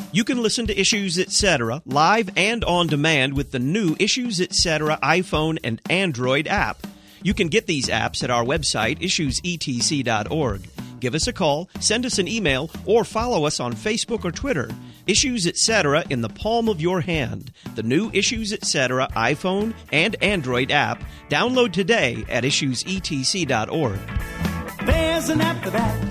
You can listen to Issues Etc. live and on demand with the new Issues Etc. iPhone and Android app. You can get these apps at our website, issuesetc.org. Give us a call, send us an email, or follow us on Facebook or Twitter. Issues Etc. in the palm of your hand. The new Issues Etc. iPhone and Android app. Download today at issuesetc.org. There's an app for that.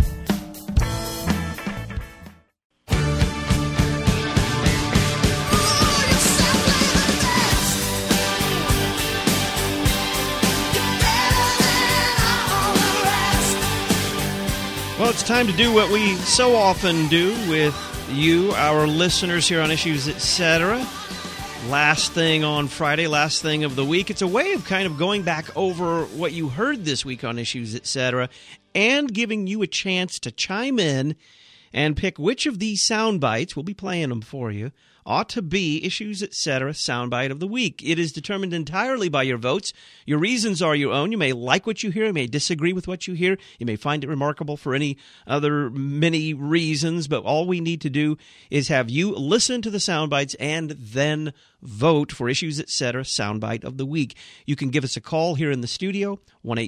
Well, it's time to do what we so often do with you, our listeners here on Issues Etc. Last thing on Friday, last thing of the week. It's a way of kind of going back over what you heard this week on Issues Etc. and giving you a chance to chime in and pick which of these sound bites, we'll be playing them for you, ought to be Issues Etc. soundbite of the week. It is determined entirely by your votes. Your reasons are your own. You may like what you hear. You may disagree with what you hear. You may find it remarkable for any other many reasons, but all we need to do is have you listen to the soundbites and then vote for Issues Etc. soundbite of the week. You can give us a call here in the studio,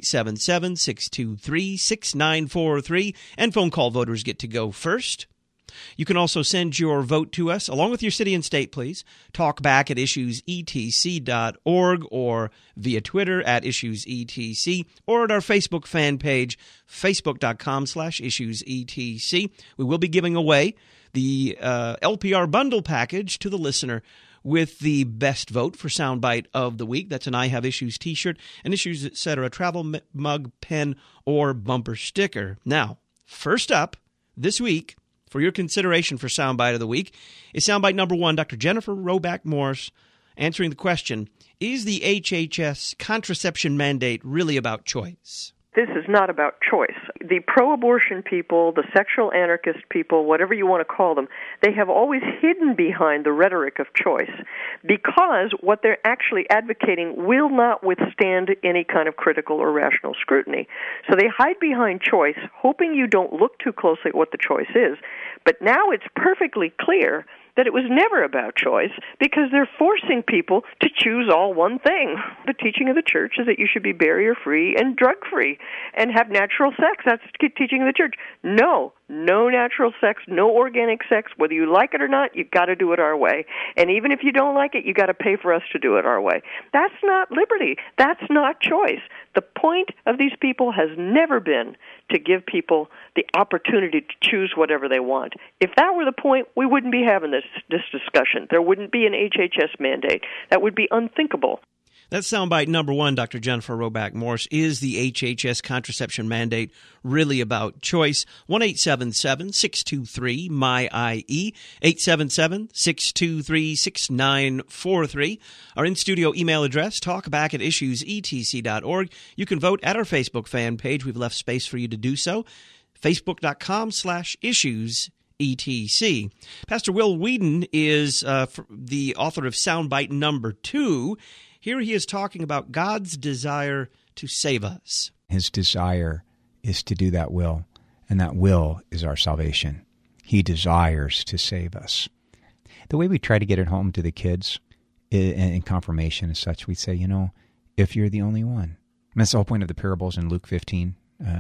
1-877-623-6943, and phone call voters get to go first. You can also send your vote to us, along with your city and state, please. Talk back at issuesetc.org or via Twitter at issuesetc or at our Facebook fan page, facebook.com/issuesetc. We will be giving away the LPR bundle package to the listener with the best vote for soundbite of the week. That's an I Have Issues t-shirt, an Issues Etc. travel mug, pen, or bumper sticker. Now, first up this week, for your consideration for Soundbite of the Week, is Soundbite number 1, Dr. Jennifer Roback Morse, answering the question, is the HHS contraception mandate really about choice? This is not about choice. The pro-abortion people, the sexual anarchist people, whatever you want to call them, they have always hidden behind the rhetoric of choice because what they're actually advocating will not withstand any kind of critical or rational scrutiny. So they hide behind choice, hoping you don't look too closely at what the choice is. But now it's perfectly clear that it was never about choice because they're forcing people to choose all one thing. The teaching of the church is that you should be barrier-free and drug-free and have natural sex. That's the teaching of the church. No natural sex, no organic sex. Whether you like it or not, you've got to do it our way. And even if you don't like it, you've got to pay for us to do it our way. That's not liberty. That's not choice. The point of these people has never been to give people the opportunity to choose whatever they want. If that were the point, we wouldn't be having this discussion. There wouldn't be an HHS mandate. That would be unthinkable. That's soundbite number 1, Dr. Jennifer Roback Morse. Is the HHS contraception mandate really about choice? 1-877-623-MY-IE, 877-623-6943. Our in-studio email address, talkback at issuesetc.org. You can vote at our Facebook fan page. We've left space for you to do so. Facebook.com/issues.etc. Pastor Will Whedon is the author of Soundbite number 2. Here he is talking about God's desire to save us. His desire is to do that will, and that will is our salvation. He desires to save us. The way we try to get it home to the kids in confirmation is such, we say, if you're the only one. And that's the whole point of the parables in Luke 15.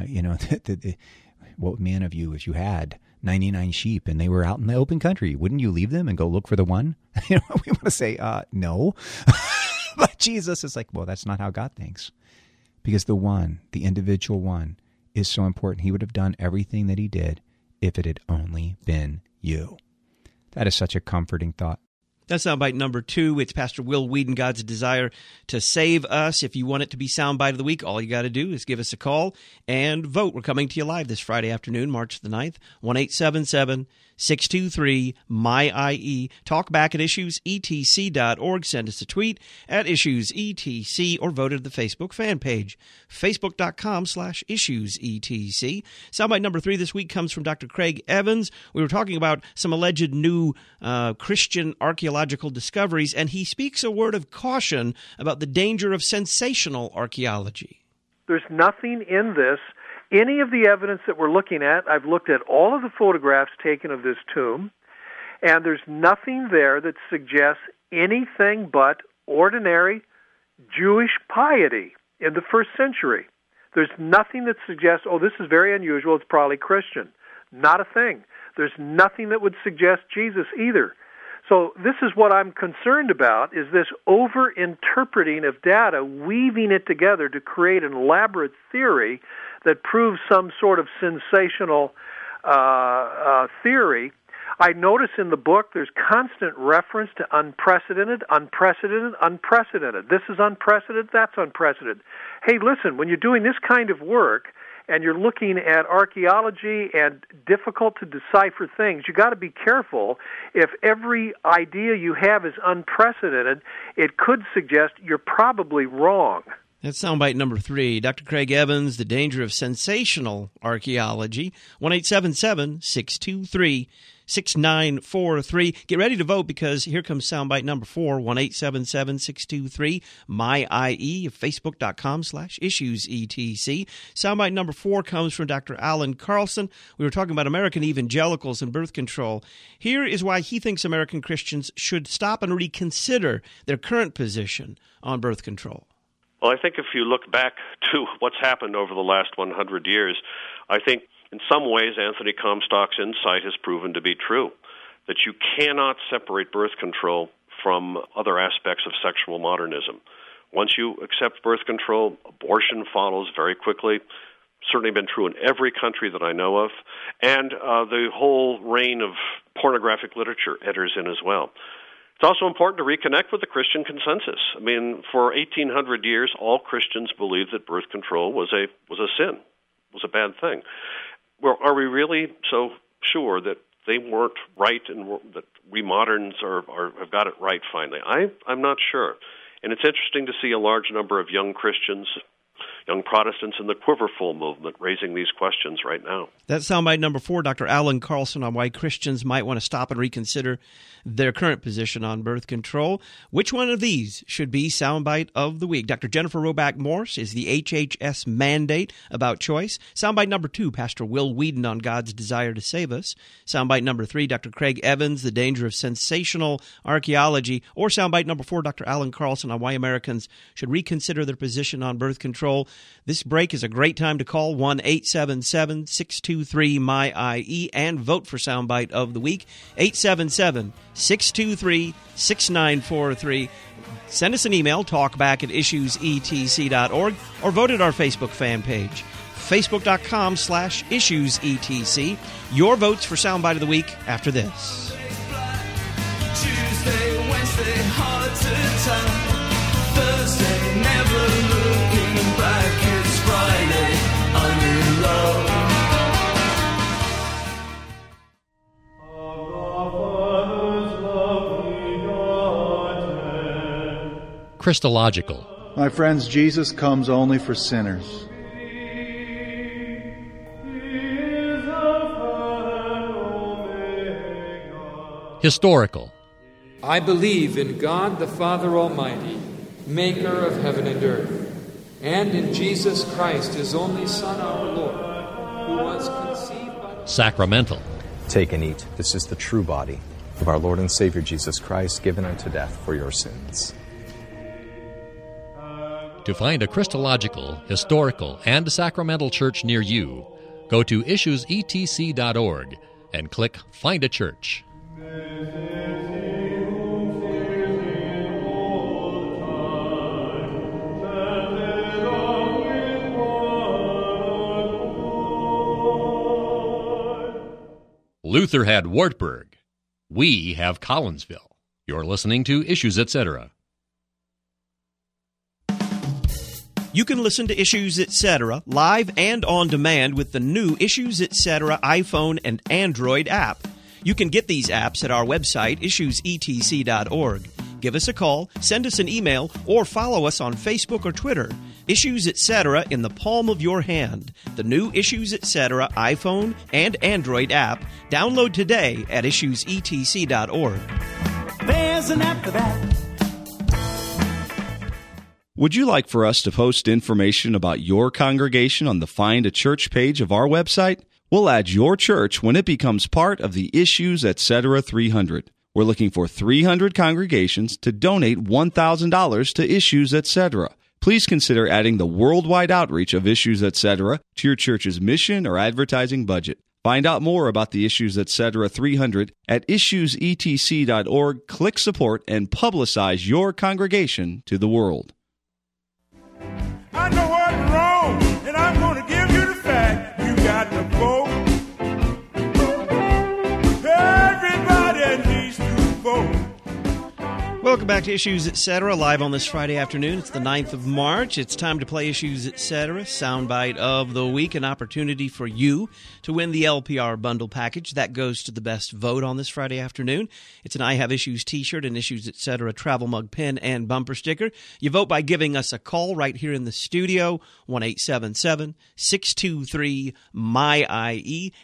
What man of you, if you had 99 sheep and they were out in the open country, wouldn't you leave them and go look for the one? We want to say, no. But Jesus is like, well, that's not how God thinks. Because the one, the individual one, is so important. He would have done everything that he did if it had only been you. That is such a comforting thought. That's soundbite number 2. It's Pastor Will Whedon, God's desire to save us. If you want it to be soundbite of the week, all you got to do is give us a call and vote. We're coming to you live this Friday afternoon, March the 9th, 1-877-623-MY-IE. Talk back at issuesetc.org. Send us a tweet at issuesetc or vote at the Facebook fan page, facebook.com/issuesetc. Soundbite number 3 this week comes from Dr. Craig Evans. We were talking about some alleged new Christian archaeological discoveries, and he speaks a word of caution about the danger of sensational archaeology. There's nothing in this. Any of the evidence that we're looking at, I've looked at all of the photographs taken of this tomb, And there's nothing there that suggests anything but ordinary Jewish piety in the first century. There's nothing that suggests, oh, this is very unusual, it's probably Christian. Not a thing. There's nothing that would suggest Jesus either. So this is what I'm concerned about, is this over-interpreting of data, weaving it together to create an elaborate theory that proves some sort of sensational theory. I notice in the book there's constant reference to unprecedented, unprecedented, unprecedented. This is unprecedented, that's unprecedented. Hey, listen, when you're doing this kind of work and you're looking at archaeology and difficult to decipher things, you got to be careful. If every idea you have is unprecedented, it could suggest you're probably wrong. That's soundbite number 3. Dr. Craig Evans, The Danger of Sensational Archaeology, 1-877-623-6943. Get ready to vote, because here comes soundbite number 4, 1-877-623-MyIE, Facebook.com/IssuesETC. Soundbite number 4 comes from Dr. Alan Carlson. We were talking about American evangelicals and birth control. Here is why he thinks American Christians should stop and reconsider their current position on birth control. Well, I think if you look back to what's happened over the last 100 years, I think in some ways Anthony Comstock's insight has proven to be true, that you cannot separate birth control from other aspects of sexual modernism. Once you accept birth control, abortion follows very quickly. Certainly been true in every country that I know of. And the whole reign of pornographic literature enters in as well. It's also important to reconnect with the Christian consensus. I mean, for 1,800 years, all Christians believed that birth control was a sin, was a bad thing. Well, are we really so sure that they weren't right and that we moderns have got it right finally? I'm not sure. And it's interesting to see a large number of young Christians, young Protestants in the Quiverful movement raising these questions right now. That's soundbite number 4, Dr. Alan Carlson, on why Christians might want to stop and reconsider their current position on birth control. Which one of these should be soundbite of the week? Dr. Jennifer Roback Morse is the HHS mandate about choice. Soundbite number 2, Pastor Will Whedon on God's desire to save us. Soundbite number 3, Dr. Craig Evans, The Danger of Sensational Archaeology. Or soundbite number 4, Dr. Alan Carlson on why Americans should reconsider their position on birth control. This break is a great time to call 1-877-623-MyIE and vote for Soundbite of the Week, 877-623-6943. Send us an email, talkback@issuesetc.org, or vote at our Facebook fan page, facebook.com/issuesetc. Your votes for Soundbite of the Week after this. Tuesday, Wednesday, hard to tell. Thursday, never looking back. It's Friday, I'm in love. Christological. My friends, Jesus comes only for sinners. Historical. I believe in God the Father Almighty, maker of heaven and earth, and in Jesus Christ, his only Son, our Lord, who was conceived by... Sacramental. Take and eat. This is the true body of our Lord and Savior Jesus Christ, given unto death for your sins. To find a Christological, historical, and sacramental church near you, go to issuesetc.org and click Find a Church. Luther had Wartburg. We have Collinsville. You're listening to Issues, Etc. You can listen to Issues Etc. live and on demand with the new Issues Etc. iPhone and Android app. You can get these apps at our website, issuesetc.org. Give us a call, send us an email, or follow us on Facebook or Twitter. Issues Etc. in the palm of your hand. The new Issues Etc. iPhone and Android app. Download today at issuesetc.org. There's an app for that. Would you like for us to post information about your congregation on the Find a Church page of our website? We'll add your church when it becomes part of the Issues Etc. 300. We're looking for 300 congregations to donate $1,000 to Issues Etc. Please consider adding the worldwide outreach of Issues Etc. to your church's mission or advertising budget. Find out more about the Issues Etc. 300 at issuesetc.org. Click support and publicize your congregation to the world. I know what's wrong, and I'm going to give you the fact. You got to vote. Everybody needs to vote. Welcome back to Issues Etc. live on this Friday afternoon. It's the 9th of March. It's time to play Issues Etc. Soundbite of the week, an opportunity for you to win the LPR bundle package. That goes to the best vote on this Friday afternoon. It's an I Have Issues t-shirt, an Issues Etc. travel mug pin, and bumper sticker. You vote by giving us a call right here in the studio, 1-877-623-MY-IE,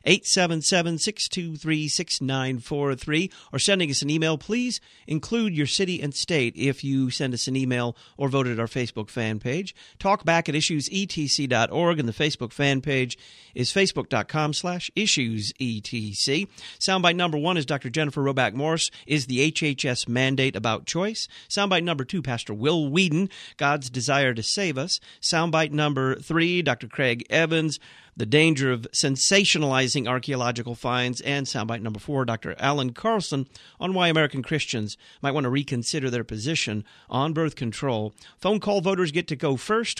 877-623-6943, or sending us an email. Please include your city and state if you send us an email or vote at our Facebook fan page. Talk back at issuesetc.org, and the Facebook fan page is facebook.com/issuesetc. Soundbite number 1 is Dr. Jennifer Roback Morse, Is the HHS Mandate About Choice? Soundbite number 2, Pastor Will Whedon, God's Desire to Save Us. Soundbite number 3, Dr. Craig Evans, The Danger of Sensationalizing Archaeological Finds. And soundbite number 4, Dr. Alan Carlson, on why American Christians might want to reconsider their position on birth control. Phone call voters get to go first,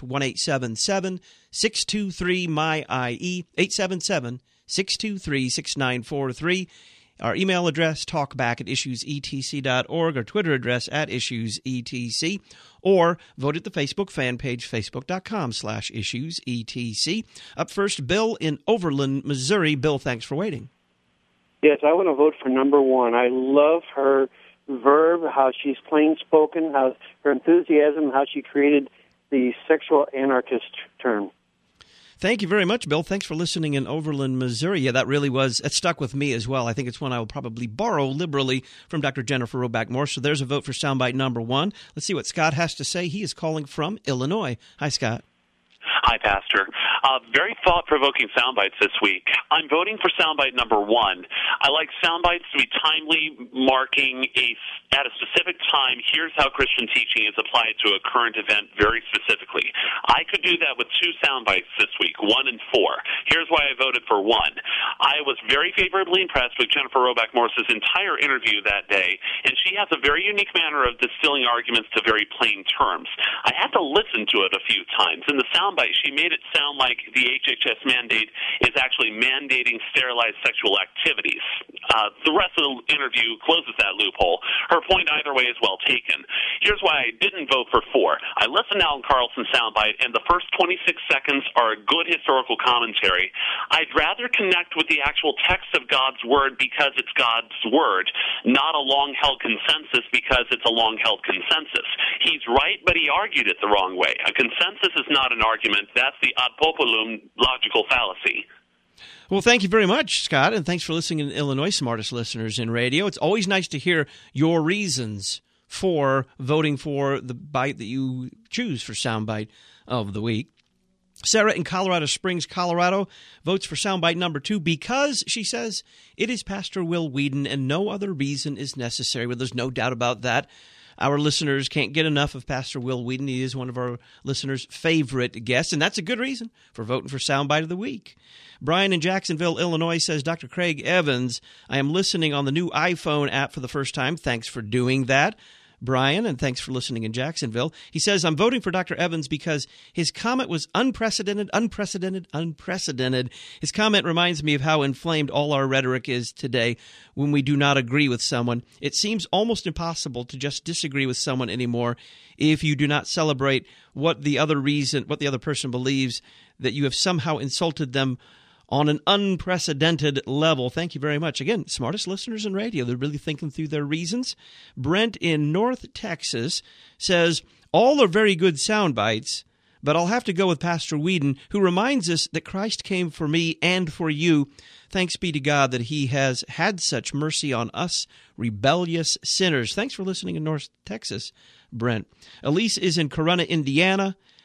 1-877-623-MY-IE, 877-623-6943. Our email address, talkback at issuesetc.org, our Twitter address at issuesetc, or vote at the Facebook fan page, facebook.com/issuesetc. Up first, Bill in Overland, Missouri. Bill, thanks for waiting. Yes, I want to vote for number 1. I love her verb, how she's plain-spoken, how her enthusiasm, how she created the sexual anarchist term. Thank you very much, Bill. Thanks for listening in Overland, Missouri. Yeah, that really was, it stuck with me as well. I think it's one I will probably borrow liberally from Dr. Jennifer Roback Morse. So there's a vote for soundbite number 1. Let's see what Scott has to say. He is calling from Illinois. Hi, Scott. Hi, Pastor. Very thought-provoking soundbites this week. I'm voting for soundbite number 1. I like soundbites to be timely, marking at a specific time, here's how Christian teaching is applied to a current event very specifically. I could do that with 2 soundbites this week, 1 and 4. Here's why I voted for 1. I was very favorably impressed with Jennifer Roback Morse's entire interview that day, and she has a very unique manner of distilling arguments to very plain terms. I had to listen to it a few times. In the soundbite, she made it sound like the HHS mandate is actually mandating sterilized sexual activities. The rest of the interview closes that loophole. Her point either way is well taken. Here's why I didn't vote for 4. I listened to Alan Carlson's soundbite, and the first 26 seconds are a good historical commentary. I'd rather connect with the actual text of God's Word because it's God's Word, not a long-held consensus because it's a long-held consensus. He's right, but he argued it the wrong way. A consensus is not an argument. That's the ad populum logical fallacy. Well, thank you very much, Scott, and thanks for listening in Illinois, smartest listeners in radio. It's always nice to hear your reasons for voting for the bite that you choose for Soundbite of the Week. Sarah in Colorado Springs, Colorado, votes for soundbite number 2 because, she says, it is Pastor Will Whedon and no other reason is necessary. Well, there's no doubt about that. Our listeners can't get enough of Pastor Will Whedon. He is one of our listeners' favorite guests, and that's a good reason for voting for Soundbite of the Week. Brian in Jacksonville, Illinois says, Dr. Craig Evans, I am listening on the new iPhone app for the first time. Thanks for doing that, Brian, and thanks for listening in Jacksonville. He says, I'm voting for Dr. Evans because his comment was unprecedented. His comment reminds me of how inflamed all our rhetoric is today when we do not agree with someone. It seems almost impossible to just disagree with someone anymore if you do not celebrate what the other person believes, that you have somehow insulted them on an unprecedented level. Thank you very much. Again, smartest listeners in radio. They're really thinking through their reasons. Brent in North Texas says, all are very good sound bites, but I'll have to go with Pastor Whedon, who reminds us that Christ came for me and for you. Thanks be to God that he has had such mercy on us, rebellious sinners. Thanks for listening in North Texas, Brent. Elise is in Corunna, Indiana.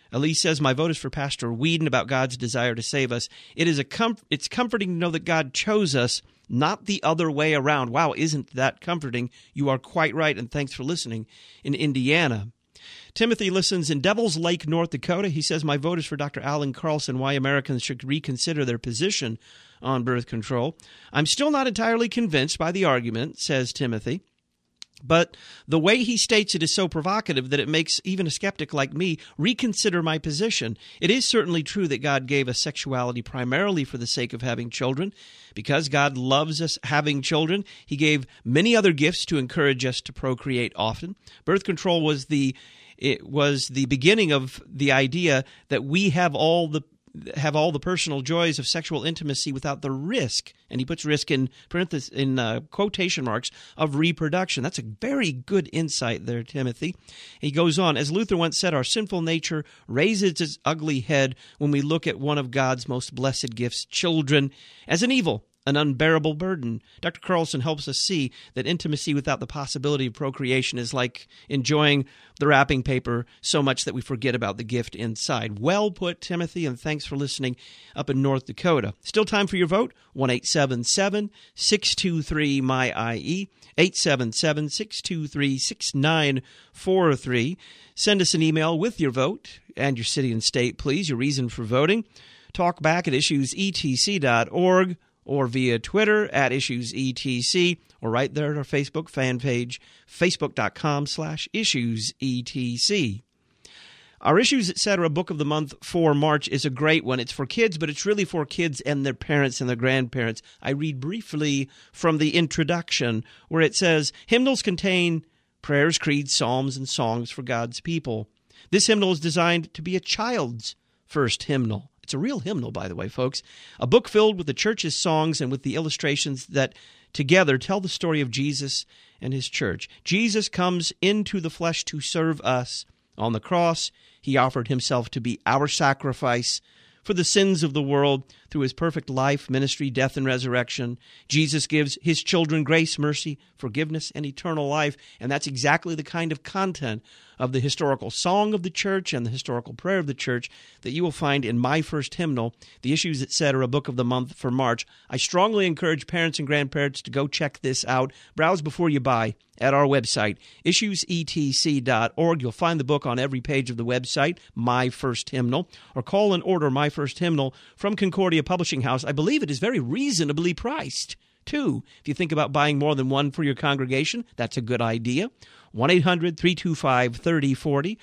Elise says, my vote is for Pastor Whedon about God's desire to save us. It's comforting to know that God chose us, not the other way around. Wow, isn't that comforting? You are quite right, and thanks for listening in Indiana. Timothy listens in Devils Lake, North Dakota. He says, my vote is for Dr. Alan Carlson, why Americans should reconsider their position on birth control. I'm still not entirely convinced by the argument, says Timothy. But the way he states it is so provocative that it makes even a skeptic like me reconsider my position. It is certainly true that God gave us sexuality primarily for the sake of having children. Because God loves us having children, He gave many other gifts to encourage us to procreate often. Birth control was the beginning of the idea that we have all the personal joys of sexual intimacy without the risk, and he puts risk in parentheses, in quotation marks, of reproduction. That's a very good insight there, Timothy. He goes on, as Luther once said, our sinful nature raises its ugly head when we look at one of God's most blessed gifts, children, as an evil, an unbearable burden. Dr. Carlson helps us see that intimacy without the possibility of procreation is like enjoying the wrapping paper so much that we forget about the gift inside. Well put, Timothy, and thanks for listening up in North Dakota. Still time for your vote, 1-877-623-MY-IE, 877-623-6943. Send us an email with your vote and your city and state, please, your reason for voting. Talk back at issuesetc.org. or via Twitter at IssuesETC, or right there at our Facebook fan page, facebook.com/IssuesETC. Our Issues Etc. Book of the Month for March is a great one. It's for kids, but it's really for kids and their parents and their grandparents. I read briefly from the introduction where it says, hymnals contain prayers, creeds, psalms, and songs for God's people. This hymnal is designed to be a child's first hymnal. It's a real hymnal, by the way, folks. A book filled with the church's songs and with the illustrations that together tell the story of Jesus and His church. Jesus comes into the flesh to serve us. On the cross, He offered Himself to be our sacrifice for the sins of the world through His perfect life, ministry, death, and resurrection. Jesus gives His children grace, mercy, forgiveness, and eternal life. And that's exactly the kind of content of the historical song of the church and the historical prayer of the church that you will find in my first hymnal, the Issues Etc. Book of the Month for March. I strongly encourage parents and grandparents to go check this out. Browse before you buy at our website, issuesetc.org. You'll find the book on every page of the website, My First Hymnal, or call and order My First Hymnal from Concordia Publishing House. I believe it is very reasonably priced, too. If you think about buying more than one for your congregation, that's a good idea. 1-800-325-3040,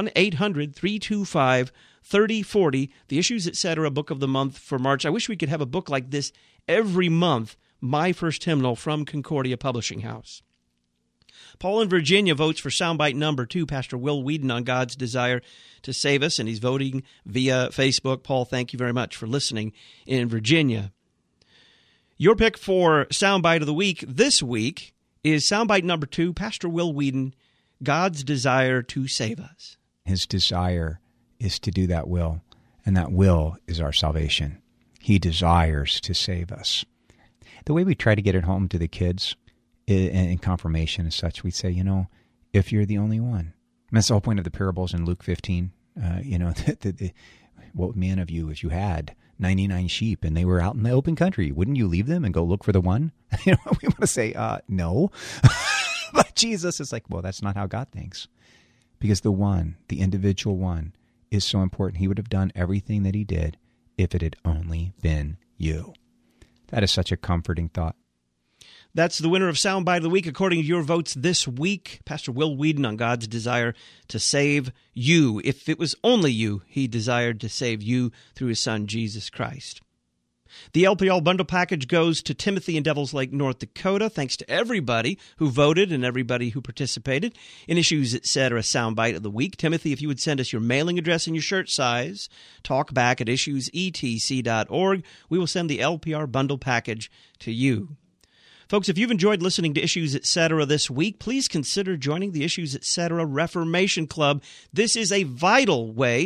1-800-325-3040, the Issues Etc. Book of the Month for March. I wish we could have a book like this every month, My First Hymnal from Concordia Publishing House. Paul in Virginia votes for soundbite number 2, Pastor Will Whedon, on God's desire to save us, and he's voting via Facebook. Paul, thank you very much for listening in Virginia. Your pick for soundbite of the week this week is soundbite number 2, Pastor Will Whedon, God's desire to save us. His desire is to do that will, and that will is our salvation. He desires to save us. The way we try to get it home to the kids in confirmation and such, we say, if you're the only one. And that's the whole point of the parables in Luke 15. What man of you, if you had 99 sheep and they were out in the open country, wouldn't you leave them and go look for the one? We want to say, no. But Jesus is like, well, that's not how God thinks. Because the one, the individual one, is so important. He would have done everything that He did if it had only been you. That is such a comforting thought. That's the winner of Soundbite of the Week, according to your votes this week. Pastor Will Whedon on God's desire to save you. If it was only you, He desired to save you through His Son, Jesus Christ. The LPL bundle package goes to Timothy in Devils Lake, North Dakota. Thanks to everybody who voted and everybody who participated in Issues Etc. Soundbite of the Week. Timothy, if you would send us your mailing address and your shirt size, talk back at issuesetc.org. We will send the LPR bundle package to you. Folks, if you've enjoyed listening to Issues Etc. this week, please consider joining the Issues Etc. Reformation Club. This is a vital way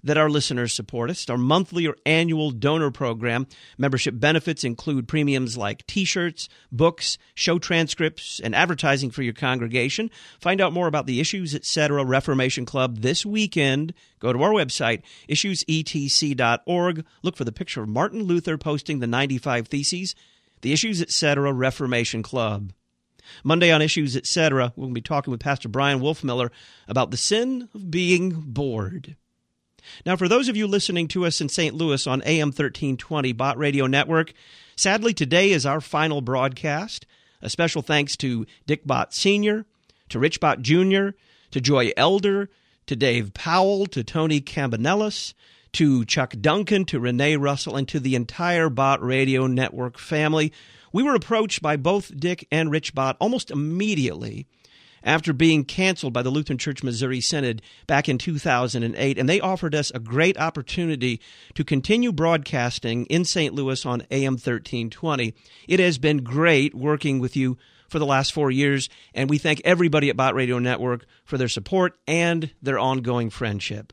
that our listeners support us. Our monthly or annual donor program. Membership benefits include premiums like T-shirts, books, show transcripts, and advertising for your congregation. Find out more about the Issues Etc. Reformation Club this weekend. Go to our website, issuesetc.org. Look for the picture of Martin Luther posting the 95 Theses. The Issues Etc. Reformation Club. Monday on Issues Etc., we'll be talking with Pastor Brian Wolfmiller about the sin of being bored. Now, for those of you listening to us in St. Louis on AM 1320 Bott Radio Network, sadly today is our final broadcast. A special thanks to Dick Bott Sr., to Rich Bott Jr., to Joy Elder, to Dave Powell, to Tony Cambanellis, to Chuck Duncan, to Renee Russell, and to the entire Bott Radio Network family. We were approached by both Dick and Rich Bott almost immediately after being canceled by the Lutheran Church Missouri Synod back in 2008, and they offered us a great opportunity to continue broadcasting in St. Louis on AM 1320. It has been great working with you for the last 4 years, and we thank everybody at Bott Radio Network for their support and their ongoing friendship.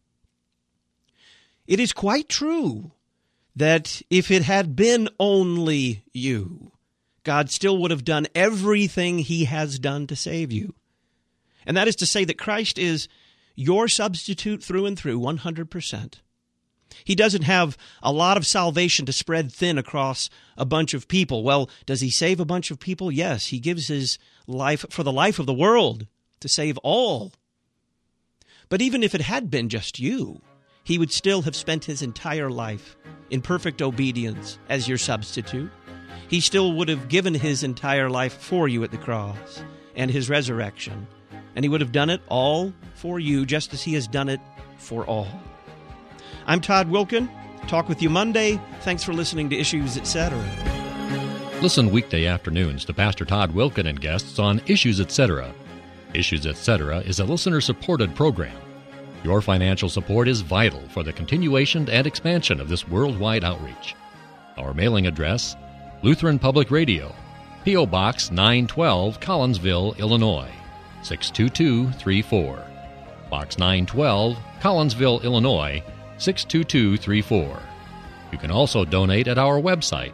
It is quite true that if it had been only you, God still would have done everything he has done to save you. And that is to say that Christ is your substitute through and through, 100%. He doesn't have a lot of salvation to spread thin across a bunch of people. Well, does he save a bunch of people? Yes, he gives his life for the life of the world to save all. But even if it had been just you, he would still have spent his entire life in perfect obedience as your substitute. He still would have given his entire life for you at the cross and his resurrection. And he would have done it all for you, just as he has done it for all. I'm Todd Wilkin. Talk with you Monday. Thanks for listening to Issues Etc. Listen weekday afternoons to Pastor Todd Wilkin and guests on Issues Etc. Issues Etc. is a listener-supported program. Your financial support is vital for the continuation and expansion of this worldwide outreach. Our mailing address, Lutheran Public Radio, P.O. Box 912, Collinsville, Illinois, 62234. Box 912, Collinsville, Illinois, 62234. You can also donate at our website,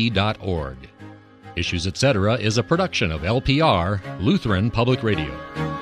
issuesetc.org. Issues Etc. is a production of LPR, Lutheran Public Radio.